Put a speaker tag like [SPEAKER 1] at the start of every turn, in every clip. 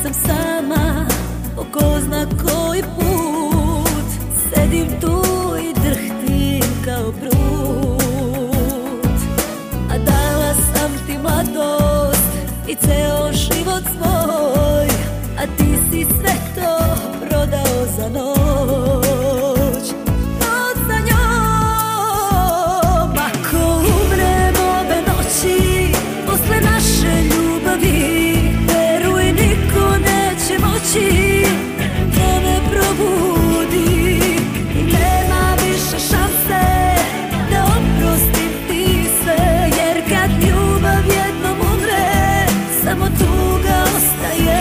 [SPEAKER 1] sam sama po ko zna koji put. Sedim tu i drhtim kao prut. A dala sam ti mladost i ceo život svoj, a ti si sve to prodao za noć. Noć za njom. Ako umrem ove noći posle naše ljubavi, veruj niko neće moći da me probudi. I nema više šanse da oprostim ti sve, jer kad ljubav jednom umre, samo tuga ostaje.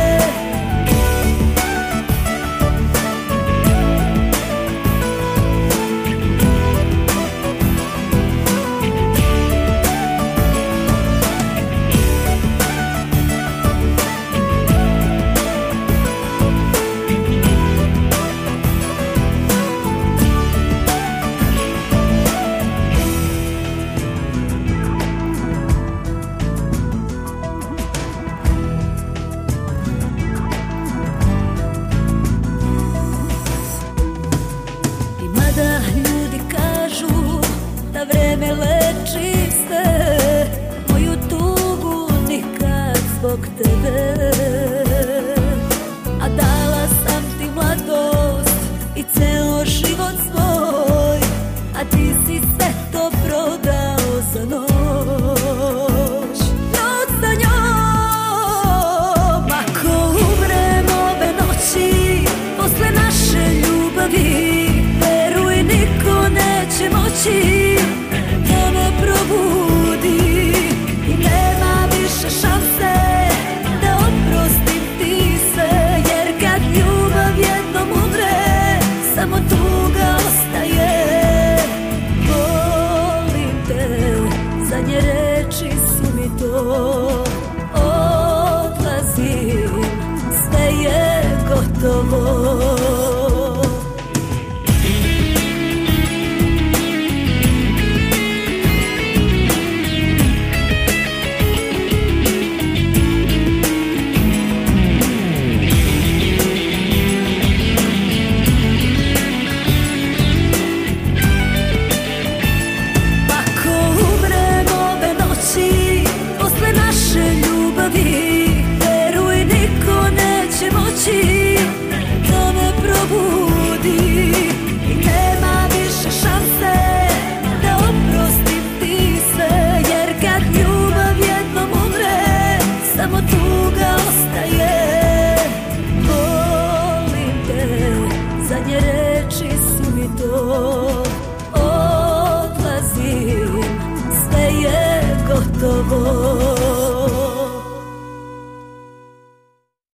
[SPEAKER 1] Da ljudi kažu da vreme leči sve, moju tugu nikad zbog tebe